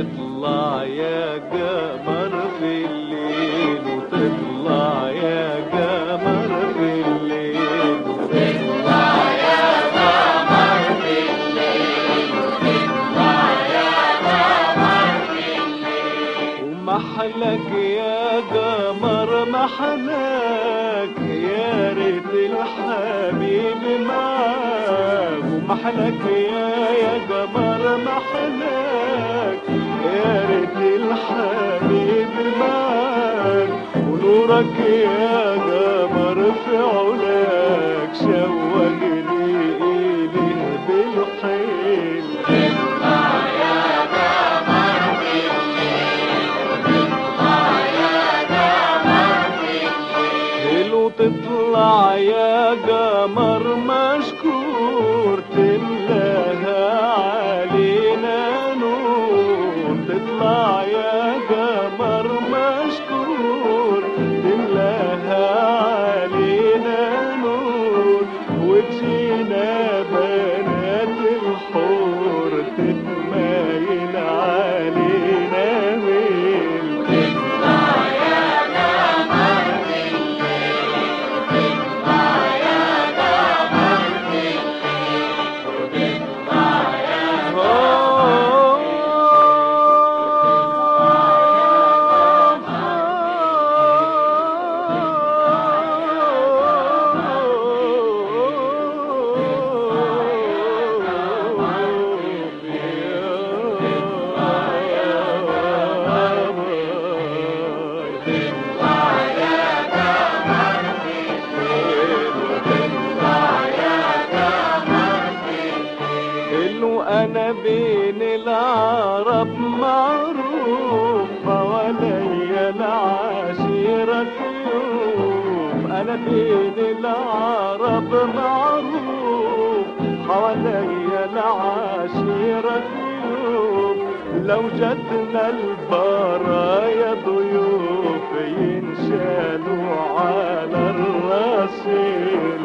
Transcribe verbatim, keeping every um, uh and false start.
وتطلع يا قمر في الليل، وتطلع يا قمر في الليل، وتطلع يا قمر في الليل، وتطلع يا قمر في الليل. ومحلك يا قمر محلك يا ريت الحبيب معاك، ومحلك يا يا قمر محلك يا ريت الحبيب معاك، ونورك يا قمر في علاك شوقني إليه بالحيل. وتطلع يا قمر في الليل، وتطلع يا قمر في الليل. وتطلع يا قمر مشكور تملاها علينا نور، تطلع يا قمر مشكور تملاها علينا نور، وتجينا بنات الحور تتمايل علينا ويل. وتطلع يا قمر في الليل، وتطلع يا قمر في الليل، وتطلع يا أنا بين العرب معروف حواليا العشيرة يوم، أنا بين العرب معروف حواليا العشيرة يوم، لو جتنا البرايا ضيوف ينشالوا على الرصيف.